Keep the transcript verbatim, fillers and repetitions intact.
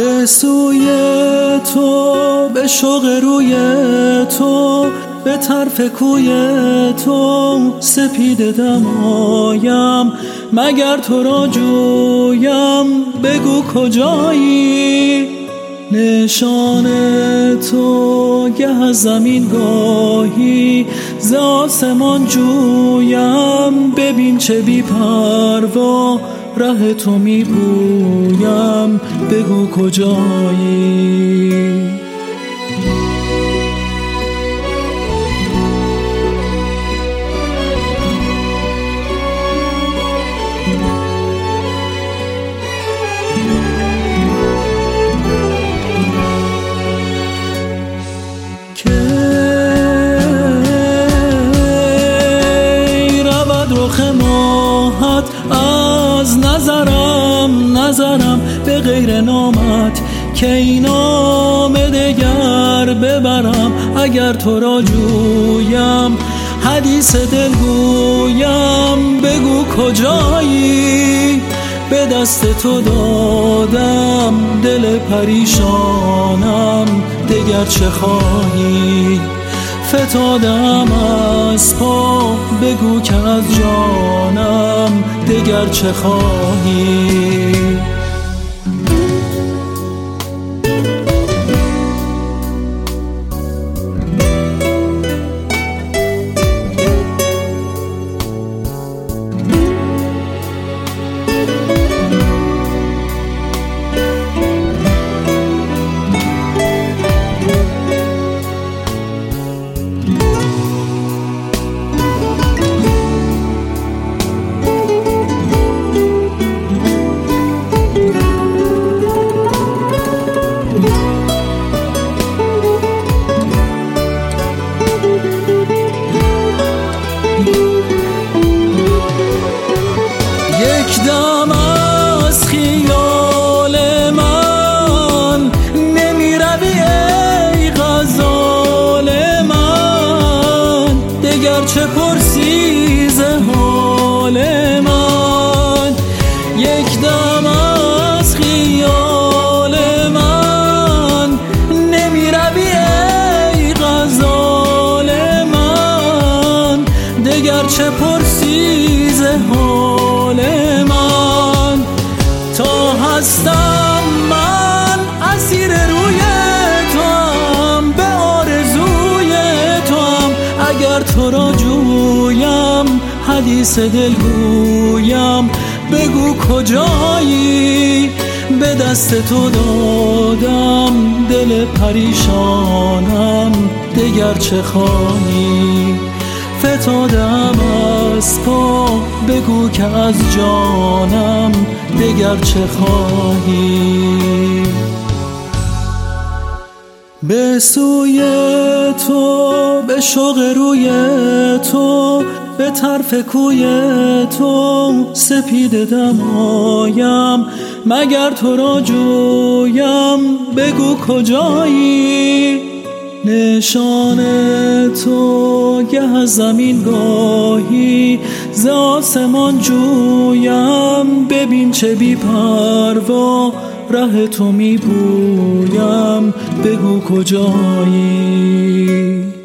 به سوی تو، به شوق روی تو، به طرف کوی تو سپیده دمایم. مگر تو را جویم بگو کجایی؟ نشان تو گه از زمین گاهی ز آسمان جویم. ببین چه بی پروا ره تو می پویم، بگو کجایی؟ رخ ماهت از نظرم نظرم به غیر نامت که این نام دگر ببرم. اگر تو را جویم حدیث دل گویم، بگو کجایی؟ به دست تو دادم دل پریشانم، دگر چه خواهی؟ فتادم از پا بگو که از جانم دگر چه خواهی؟ یک دم از خیال من نمی روی ای غزال من، دگر چه پرسی ز حال من؟ یک دم از خیال من نمی روی ای غزال من، دگر چه پرسی ز حال من؟ تا هستم من اسیر روی توام، به آرزوی توام. اگر تو را جویم حدیث دل گویم، بگو کجایی؟ به دست تو دادم دل پریشانم، دگر چه خواهی؟ فتادم از پا بگو که از جانم دگر چه خواهی؟ به سوی تو، به شوق روی تو، به طرف کوی تو سپیده دمایم. مگر تو را جویم بگو کجایی؟ نشان تو گه از زمین گاهی ز آسمان جویم. ببین چه بی پروا ره تو می پویم، بگو کجایی؟